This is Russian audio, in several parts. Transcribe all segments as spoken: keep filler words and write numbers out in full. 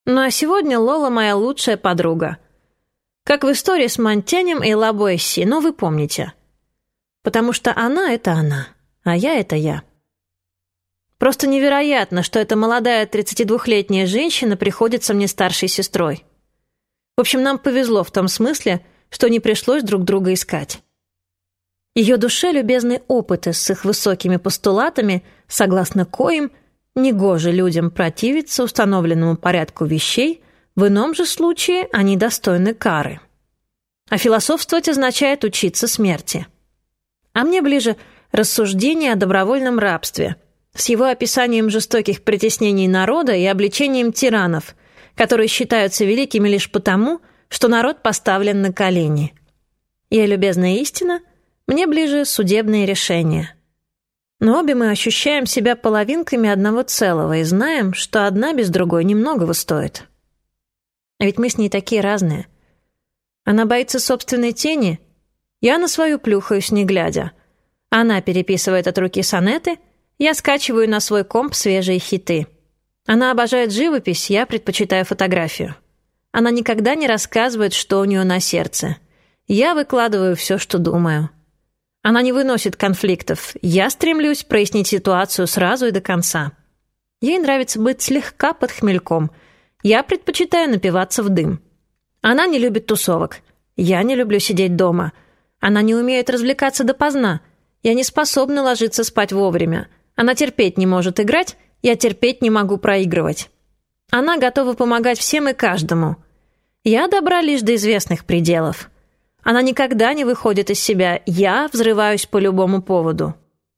Ну а сегодня Лола моя лучшая подруга. Как в истории с Монтенем и Ла Буэсси, ну вы помните. Потому что она — это она, а я — это я. Просто невероятно, что эта молодая тридцатидвухлетняя женщина приходится мне старшей сестрой. В общем, нам повезло в том смысле, что не пришлось друг друга искать. Ее душе любезны опыты с их высокими постулатами, согласно коим негоже людям противиться установленному порядку вещей, в ином же случае они достойны кары. А философствовать означает учиться смерти. А мне ближе рассуждение о добровольном рабстве, с его описанием жестоких притеснений народа и обличением тиранов, которые считаются великими лишь потому, что народ поставлен на колени. И, любезная истина, мне ближе судебные решения. Но обе мы ощущаем себя половинками одного целого и знаем, что одна без другой немногого стоит. А ведь мы с ней такие разные. Она боится собственной тени, я на свою плюхаюсь, не глядя. Она переписывает от руки сонеты, я скачиваю на свой комп свежие хиты. Она обожает живопись, я предпочитаю фотографию. Она никогда не рассказывает, что у нее на сердце. Я выкладываю все, что думаю. Она не выносит конфликтов. Я стремлюсь прояснить ситуацию сразу и до конца. Ей нравится быть слегка под хмельком. Я предпочитаю напиваться в дым. Она не любит тусовок. Я не люблю сидеть дома. Она не умеет развлекаться допоздна. Я не способна ложиться спать вовремя. Она терпеть не может играть. Я терпеть не могу проигрывать. Она готова помогать всем и каждому. Я добра лишь до известных пределов. Она никогда не выходит из себя. Я взрываюсь по любому поводу.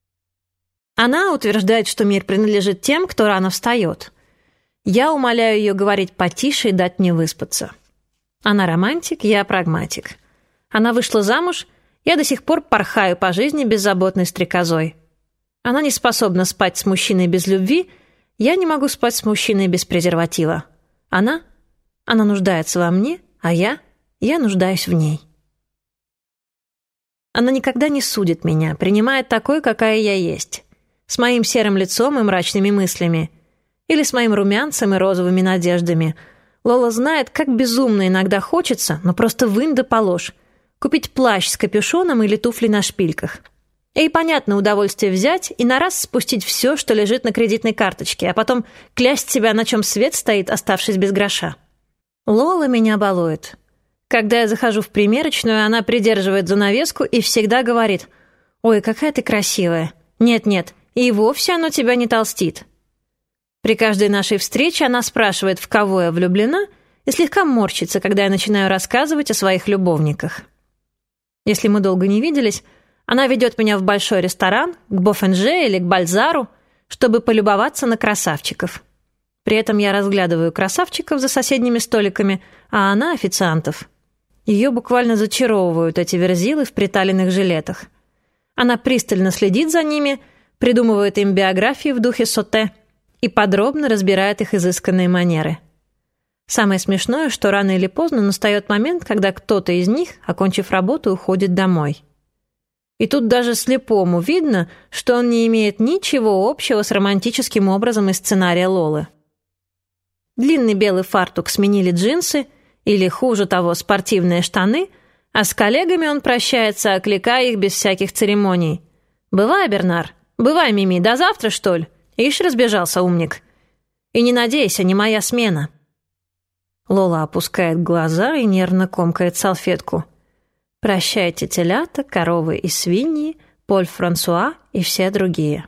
Она утверждает, что мир принадлежит тем, кто рано встает. Я умоляю ее говорить потише и дать мне выспаться. Она романтик, я прагматик. Она вышла замуж, я до сих пор порхаю по жизни беззаботной стрекозой. Она не способна спать с мужчиной без любви, я не могу спать с мужчиной без презерватива. Она? Она нуждается во мне, а я? Я нуждаюсь в ней. Она никогда не судит меня, принимает такой, какая я есть. С моим серым лицом и мрачными мыслями. Или с моим румянцем и розовыми надеждами. Лола знает, как безумно иногда хочется, но просто вынь да положь. Купить плащ с капюшоном или туфли на шпильках. Ей понятно удовольствие взять и на раз спустить все, что лежит на кредитной карточке, а потом клясть себя, на чем свет стоит, оставшись без гроша. Лола меня балует. Когда я захожу в примерочную, она придерживает занавеску и всегда говорит: «Ой, какая ты красивая! Нет-нет, и вовсе оно тебя не толстит». При каждой нашей встрече она спрашивает, в кого я влюблена, и слегка морщится, когда я начинаю рассказывать о своих любовниках. Если мы долго не виделись, она ведет меня в большой ресторан, к Бофенже или к Бальзару, чтобы полюбоваться на красавчиков. При этом я разглядываю красавчиков за соседними столиками, а она — официантов. Ее буквально зачаровывают эти верзилы в приталенных жилетах. Она пристально следит за ними, придумывает им биографии в духе Соте и подробно разбирает их изысканные манеры. Самое смешное, что рано или поздно настает момент, когда кто-то из них, окончив работу, уходит домой. И тут даже слепому видно, что он не имеет ничего общего с романтическим образом из сценария Лолы. Длинный белый фартук сменили джинсы, или, хуже того, спортивные штаны, а с коллегами он прощается, окликая их без всяких церемоний. «Бывай, Бернар! Бывай, Мими! До завтра, что ли? Ишь, разбежался умник! И не надейся, не моя смена!» Лола опускает глаза и нервно комкает салфетку. «Прощайте, телята, коровы и свиньи, Поль Франсуа и все другие».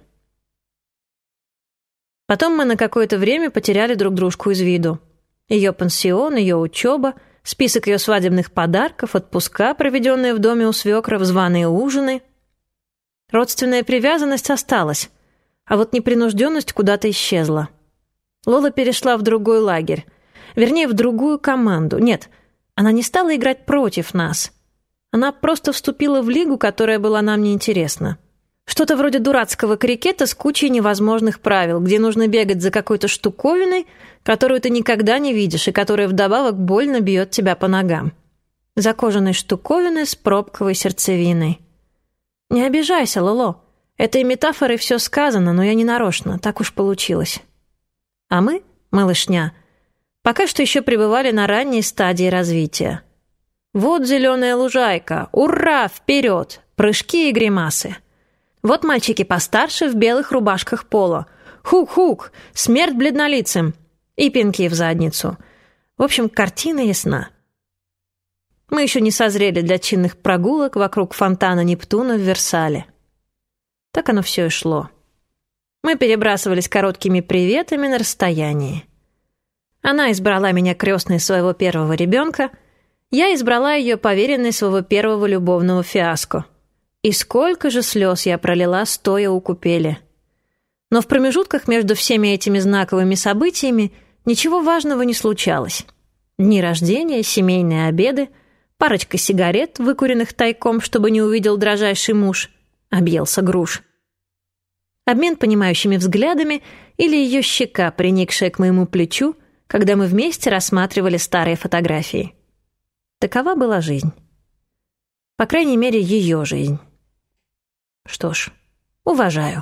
Потом мы на какое-то время потеряли друг дружку из виду. Ее пансион, ее учеба, список ее свадебных подарков, отпуска, проведенные в доме у свекров, званые ужины. Родственная привязанность осталась, а вот непринужденность куда-то исчезла. Лола перешла в другой лагерь, вернее, в другую команду. Нет, она не стала играть против нас. Она просто вступила в лигу, которая была нам неинтересна. Что-то вроде дурацкого крикета с кучей невозможных правил, где нужно бегать за какой-то штуковиной, которую ты никогда не видишь и которая вдобавок больно бьет тебя по ногам. За кожаной штуковиной с пробковой сердцевиной. Не обижайся, Лоло. Этой метафорой все сказано, но я не нарочно, так уж получилось. А мы, малышня, пока что еще пребывали на ранней стадии развития. Вот зеленая лужайка, ура, вперед, прыжки и гримасы. Вот мальчики постарше в белых рубашках поло. Хук-хук, смерть бледнолицым. И пинки в задницу. В общем, картина ясна. Мы еще не созрели для чинных прогулок вокруг фонтана Нептуна в Версале. Так оно все и шло. Мы перебрасывались короткими приветами на расстоянии. Она избрала меня крестной своего первого ребенка, я избрала ее поверенной своего первого любовного фиаско. И сколько же слез я пролила, стоя у купели. Но в промежутках между всеми этими знаковыми событиями ничего важного не случалось. Дни рождения, семейные обеды, парочка сигарет, выкуренных тайком, чтобы не увидел дрожайший муж, объелся груш. Обмен понимающими взглядами или ее щека, приникшая к моему плечу, когда мы вместе рассматривали старые фотографии. Такова была жизнь. По крайней мере, ее жизнь. Что ж, уважаю.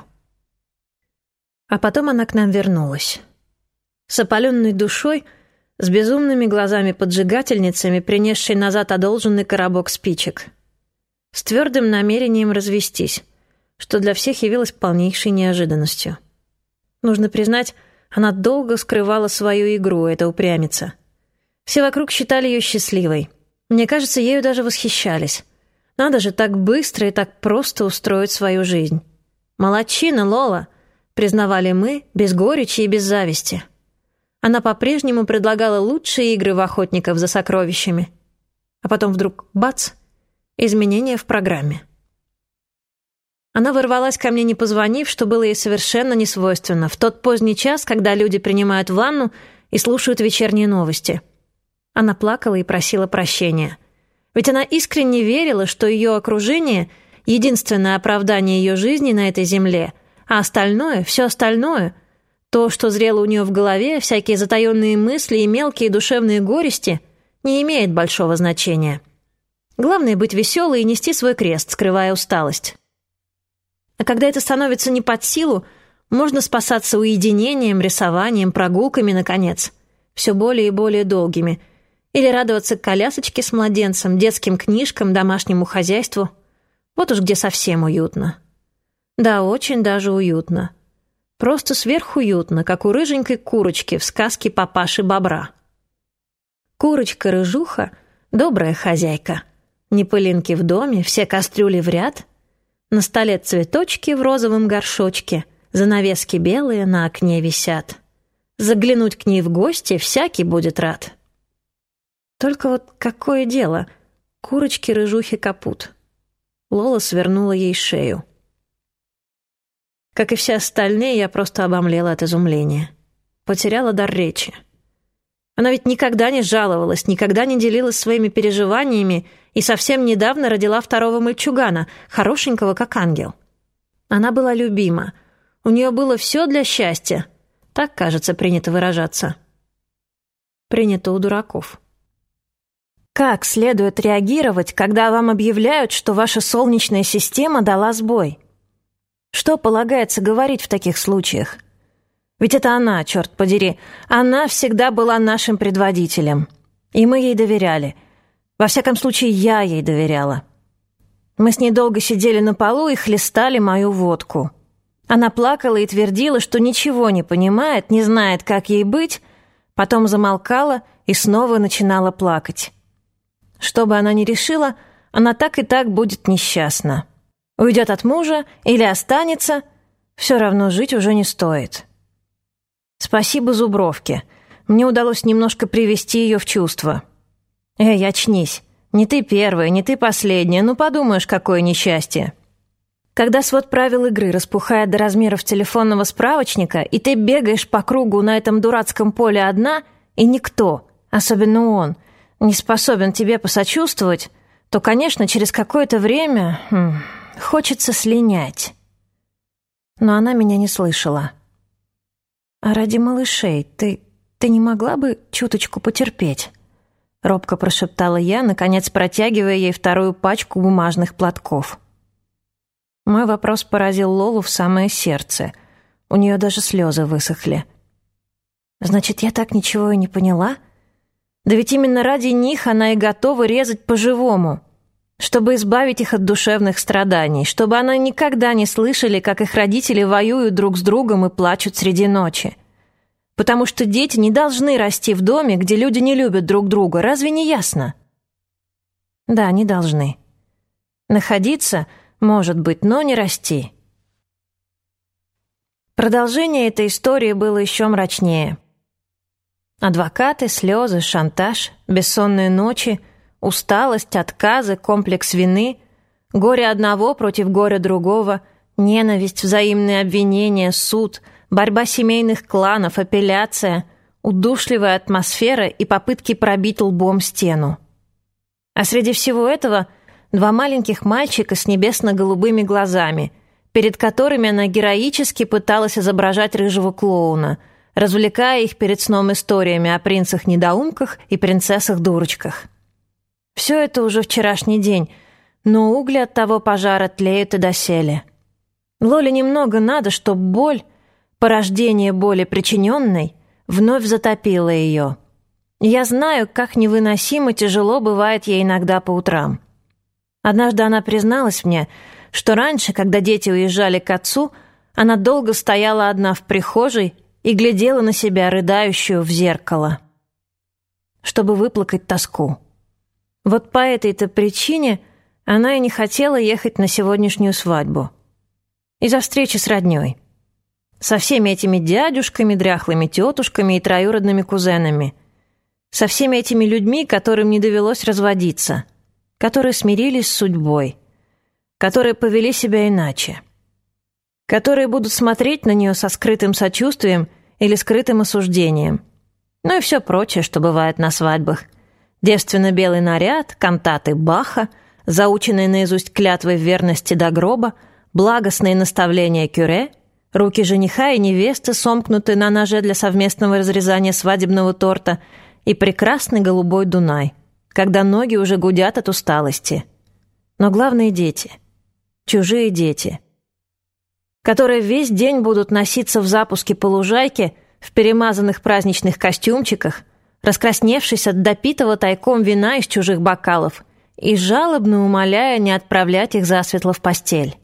А потом она к нам вернулась. С опаленной душой, с безумными глазами-поджигательницами, принесшей назад одолженный коробок спичек. С твердым намерением развестись, что для всех явилось полнейшей неожиданностью. Нужно признать, она долго скрывала свою игру, эта упрямица. Все вокруг считали ее счастливой. Мне кажется, ею даже восхищались. Надо же так быстро и так просто устроить свою жизнь. «Молодчина, Лола!» — признавали мы, без горечи и без зависти. Она по-прежнему предлагала лучшие игры в охотников за сокровищами. А потом вдруг — бац! Изменения в программе. Она ворвалась ко мне, не позвонив, что было ей совершенно несвойственно, в тот поздний час, когда люди принимают ванну и слушают вечерние новости. Она плакала и просила прощения. Ведь она искренне верила, что ее окружение — единственное оправдание ее жизни на этой земле, а остальное, все остальное, то, что зрело у нее в голове, всякие затаенные мысли и мелкие душевные горести, не имеет большого значения. Главное — быть веселой и нести свой крест, скрывая усталость. А когда это становится не под силу, можно спасаться уединением, рисованием, прогулками, наконец, все более и более долгими, или радоваться колясочке с младенцем, детским книжкам, домашнему хозяйству. Вот уж где совсем уютно. Да, очень даже уютно. Просто сверхуютно, как у рыженькой курочки в сказке папаши-бобра. Курочка-рыжуха — добрая хозяйка. Ни пылинки в доме, все кастрюли в ряд. На столе цветочки в розовом горшочке, занавески белые на окне висят. Заглянуть к ней в гости всякий будет рад. Только вот какое дело? Курочке-рыжухе капут. Лола свернула ей шею. Как и все остальные, я просто обомлела от изумления. Потеряла дар речи. Она ведь никогда не жаловалась, никогда не делилась своими переживаниями и совсем недавно родила второго мальчугана, хорошенького как ангел. Она была любима. У нее было все для счастья. Так, кажется, принято выражаться. Принято у дураков. Как следует реагировать, когда вам объявляют, что ваша солнечная система дала сбой? Что полагается говорить в таких случаях? Ведь это она, черт подери, она всегда была нашим предводителем. И мы ей доверяли. Во всяком случае, я ей доверяла. Мы с ней долго сидели на полу и хлестали мою водку. Она плакала и твердила, что ничего не понимает, не знает, как ей быть, потом замолкала и снова начинала плакать. Что бы она ни решила, она так и так будет несчастна. Уйдет от мужа или останется, все равно жить уже не стоит. Спасибо Зубровке. Мне удалось немножко привести ее в чувство. Эй, очнись. Не ты первая, не ты последняя. Ну, подумаешь, какое несчастье. Когда свод правил игры распухает до размеров телефонного справочника, и ты бегаешь по кругу на этом дурацком поле одна, и никто, особенно он, не способен тебе посочувствовать, то, конечно, через какое-то время хм, хочется слинять. Но она меня не слышала. «А ради малышей ты, ты не могла бы чуточку потерпеть?» Робко прошептала я, наконец протягивая ей вторую пачку бумажных платков. Мой вопрос поразил Лолу в самое сердце. У нее даже слезы высохли. Значит, я так ничего и не поняла? Да ведь именно ради них она и готова резать по-живому, чтобы избавить их от душевных страданий, чтобы они никогда не слышали, как их родители воюют друг с другом и плачут среди ночи. Потому что дети не должны расти в доме, где люди не любят друг друга. Разве не ясно? Да, не должны. Находиться, может быть, но не расти. Продолжение этой истории было еще мрачнее. Адвокаты, слезы, шантаж, бессонные ночи, усталость, отказы, комплекс вины, горе одного против горя другого, ненависть, взаимные обвинения, суд, борьба семейных кланов, апелляция, удушливая атмосфера и попытки пробить лбом стену. А среди всего этого два маленьких мальчика с небесно-голубыми глазами, перед которыми она героически пыталась изображать рыжего клоуна, развлекая их перед сном историями о принцах-недоумках и принцессах-дурочках. Все это уже вчерашний день, но угли от того пожара тлеют и доселе. Лоле немного надо, чтоб боль, порождение боли причиненной, вновь затопила ее. Я знаю, как невыносимо тяжело бывает ей иногда по утрам. Однажды она призналась мне, что раньше, когда дети уезжали к отцу, она долго стояла одна в прихожей и глядела на себя, рыдающую, в зеркало, чтобы выплакать тоску. Вот по этой-то причине она и не хотела ехать на сегодняшнюю свадьбу. Из-за встречи с роднёй. Со всеми этими дядюшками, дряхлыми тетушками и троюродными кузенами. Со всеми этими людьми, которым не довелось разводиться. Которые смирились с судьбой. Которые повели себя иначе. Которые будут смотреть на нее со скрытым сочувствием или скрытым осуждением. Ну и все прочее, что бывает на свадьбах. Девственно-белый наряд, кантаты Баха, заученные наизусть клятвы в верности до гроба, благостные наставления кюре, руки жениха и невесты, сомкнутые на ноже для совместного разрезания свадебного торта, и прекрасный голубой Дунай, когда ноги уже гудят от усталости. Но главное — дети. Чужие дети. Которые весь день будут носиться в запуске по лужайке в перемазанных праздничных костюмчиках, раскрасневшись от допитого тайком вина из чужих бокалов и жалобно умоляя не отправлять их засветло в постель.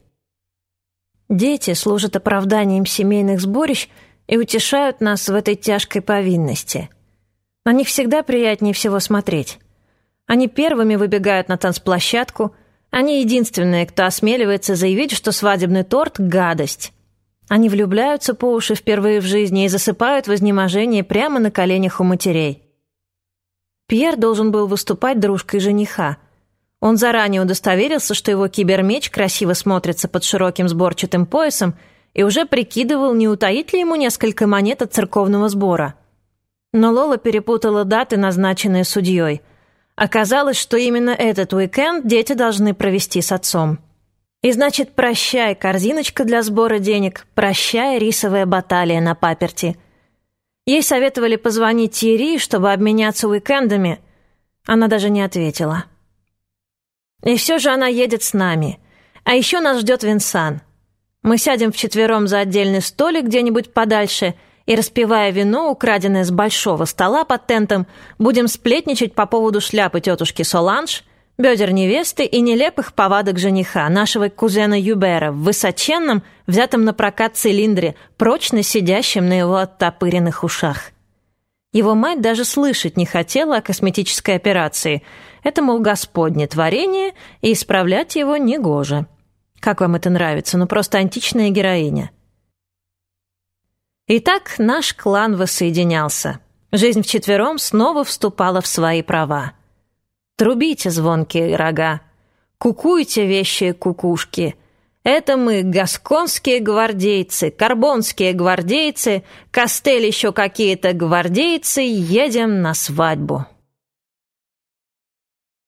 Дети служат оправданием семейных сборищ и утешают нас в этой тяжкой повинности. На них всегда приятнее всего смотреть. Они первыми выбегают на танцплощадку, они единственные, кто осмеливается заявить, что свадебный торт — гадость. Они влюбляются по уши впервые в жизни и засыпают в изнеможении прямо на коленях у матерей. Пьер должен был выступать дружкой жениха. Он заранее удостоверился, что его кибермеч красиво смотрится под широким сборчатым поясом, и уже прикидывал, не утаить ли ему несколько монет от церковного сбора. Но Лола перепутала даты, назначенные судьей. Оказалось, что именно этот уикенд дети должны провести с отцом. И значит, прощай корзиночка для сбора денег, прощай рисовая баталия на паперти. Ей советовали позвонить Тьерри, чтобы обменяться уикендами. Она даже не ответила. И все же она едет с нами. А еще нас ждет Винсан. Мы сядем вчетвером за отдельный столик где-нибудь подальше и, распивая вино, украденное с большого стола под тентом, будем сплетничать по поводу шляпы тетушки Соланж, бедер невесты и нелепых повадок жениха, нашего кузена Юбера, в высоченном, взятом на прокат цилиндре, прочно сидящем на его оттопыренных ушах. Его мать даже слышать не хотела о косметической операции. Это, мол, Господне творение, и исправлять его негоже. Как вам это нравится? Ну, просто античная героиня. Итак, наш клан воссоединялся. Жизнь вчетвером снова вступала в свои права. Трубите звонкие рога, кукуйте вещие кукушки. Это мы, гасконские гвардейцы, карбонские гвардейцы, Кастель еще какие-то гвардейцы, едем на свадьбу.